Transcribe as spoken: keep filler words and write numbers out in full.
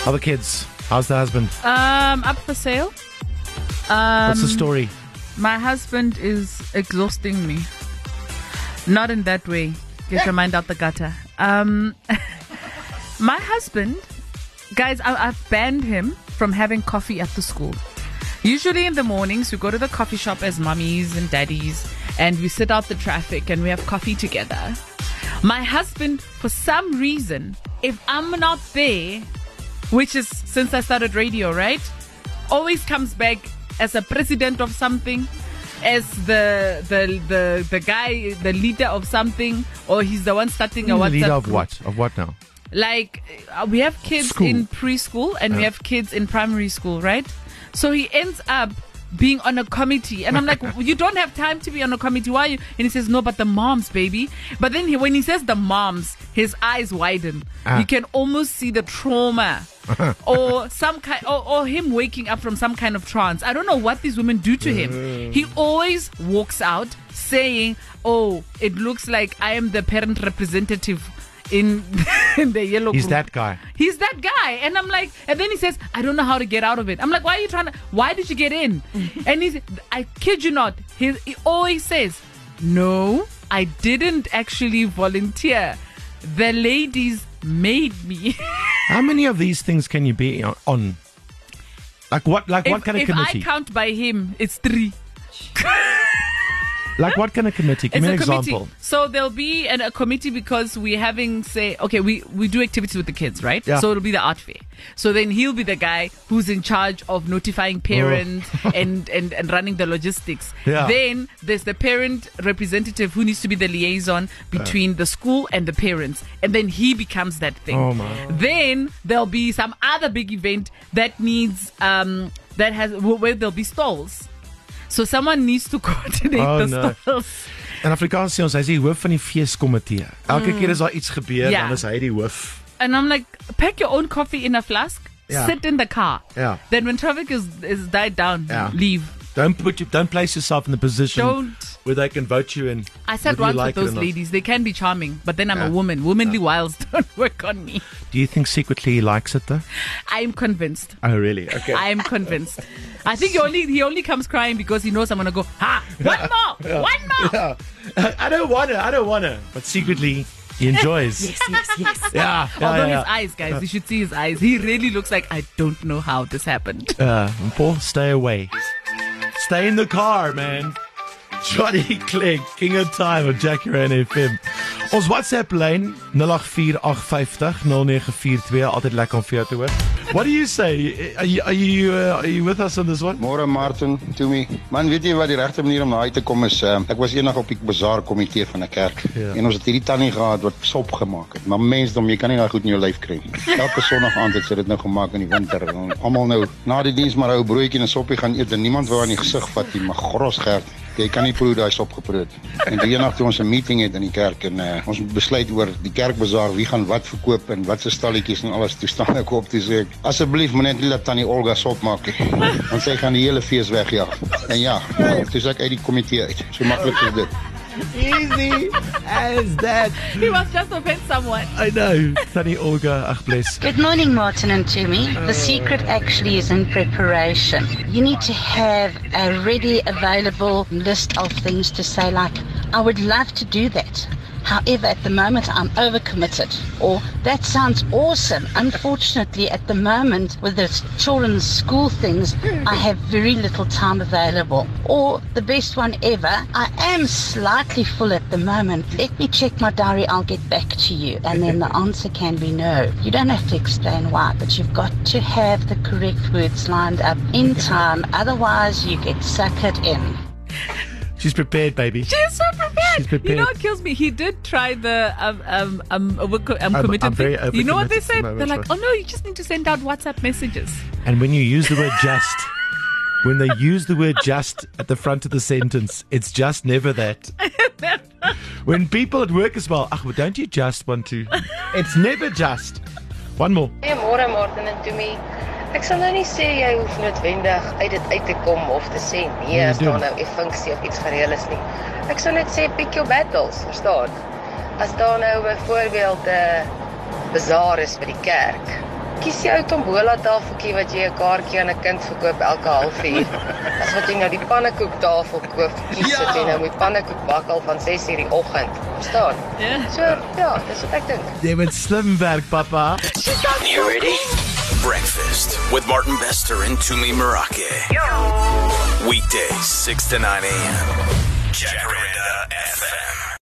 How are the kids? How's the husband? Um, up for sale. Um, What's the story? My husband is exhausting me. Not in that way. Get your mind out the gutter. Um, my husband, guys, I, I've banned him from having coffee at the school. Usually in the mornings, we go to the coffee shop as mummies and daddies, and we sit out the traffic and we have coffee together. My husband, for some reason, if I'm not there, which is since I started radio, right? Always comes back as a president of something, as the the the the guy, the leader of something, or he's the one starting a WhatsApp Leader of group. what? Of what now? Like, uh, we have kids School. in preschool and we Yeah. have kids in primary school, right? So he ends up being on a committee, and I'm like, you don't have time to be on a committee, why are you? And he says, no, but the moms, baby. But then he, when he says the moms, his eyes widen. Ah. You can almost see the trauma, or some kind, or, or him waking up from some kind of trance. I don't know what these women do to him. He always walks out saying, oh, it looks like I am the parent representative in, in the yellow He's group. that guy. He's that guy. And I'm like, and then he says, I don't know how to get out of it. I'm like, why are you trying to, why did you get in? And he's, I kid you not, he, he always says, no, I didn't actually volunteer. The ladies made me. How many of these things can you be on? Like what? Like what if kind of if committee? I count by him, it's three. Like what kind of committee? Give It's me an a committee. example. So there'll be an, a committee because we're having, say, okay, we, we do activities with the kids, right? Yeah. So it'll be the art fair. So then he'll be the guy who's in charge of notifying parents Oh. and, and, and running the logistics. Yeah. Then there's the parent representative who needs to be the liaison between the school and the parents. And then he becomes that thing. Oh, my. Then there'll be some other big event that needs, um, that has, where there'll be stalls. So someone needs to coordinate Oh, the no. stalls. In Afrikaans sê ons hy is die hoof van die feeskomitee. Elke keer as daar iets gebeur, Ja. dan is hy die hoof. And I'm like, pack your own coffee in a flask, Yeah. sit in the car. Yeah. Then when traffic is, is died down, Yeah. leave. Don't put you, don't place yourself in the position Don't. where they can vote you in. I sat whether you once like with it those or not. ladies. They can be charming, but then I'm Yeah. a woman. Womanly wiles don't work on me. Do you think secretly he likes it though? I'm convinced. Oh really? Okay. I am convinced. I think he only he only comes crying because he knows I'm gonna go, ha, one more, one more. Yeah. I don't wanna, I don't wanna. But secretly he enjoys. Yes, yes, yes. Yeah. yeah, Although yeah, his eyes, guys, you should see his eyes. He really looks like, I don't know how this happened. Uh, Paul, stay away. Stay in the car, man. Johnny Clegg, King of Time op Jackie Ryan F M. Ons WhatsApp lyn nul agt vier agt vyf nul nul vier twee, altyd lekker om vir jou te hoor. What do you say? Are you are you, uh, are you with us on this one? Môre Martin, to me. Man, weet jy wat die regte manier om na uit te kom is? Uh, ek was eendag op die bazaar komitee van 'n kerk. Ja. En ons het hierdie tannie gehad wat sop gemaak het. Maar mensdom, jy kan nie daai goed in jou lyf kry nie. Elke Sondag aand het sy dit nou gemaak in die winter. En almal nou na die diens maar ou broodjie en 'n soppie gaan eet en niemand wou aan die gesig vat nie, maar gros gerd. Jy kan nie proe daai sop geproe het. En die eendag toe ons 'n meeting het in die kerk en uh, ons besluit oor die kerkbazaar, wie gaan wat verkoop en wat se stalletjies en alles, toe staan ek op toe sê ek, asseblief moenie net laat tannie Olga sop maak nie. Want sy gaan die hele fees wegjaag. En ja, toe sê ek uit die komitee uit. So maklik is dit. Easy as that. He must just offend someone. I know. Tannie Olga, ag bless. Good morning, Martin and Jimmy. The secret actually is in preparation. You need to have a ready available list of things to say, like, I would love to do that. However, at the moment, I'm overcommitted. Or, that sounds awesome. Unfortunately, at the moment, with the children's school things, I have very little time available. Or, the best one ever, I am slightly full at the moment. Let me check my diary, I'll get back to you. And then the answer can be no. You don't have to explain why, but you've got to have the correct words lined up in time. Otherwise, you get suckered in. She's prepared, baby. She's so prepared. She's prepared. You know what kills me? He did try the um um um I'm I'm- committed I'm very thing. You know what they overcommitted said? at the They're moment, like, oh no, you just need to send out WhatsApp messages. And when you use the word just, when they use the word just at the front of the sentence, it's just never that. When people at work as well, ach, but don't you just want to? It's never just. One more. Goeiemôre Martin en Tommy. Ek sal nou nie sê jy hoef noodwendig uit dit uit te kom of te sê nee as daar nou 'n funksie of iets gereël is nie. Ek sal net sê pick your battles, verstaan? As daar nou byvoorbeeld 'n uh, bazaar is vir die kerk Kies die ou tombola tafeltjie wat jy 'n kaartjie aan 'n kind verkoop elke halfuur. As wat jy nou die pannekoektafel koop, kies Ja. dit jy nou moet pannekoek bak al van ses uur die oggend. Verstaan? Ja. So, ja, dis wat ek dink. Jy moet slim werk, papa. You ready? Breakfast with Martin Bester and Tumi Morake. Weekdays, six to nine a.m. Jacaranda F M.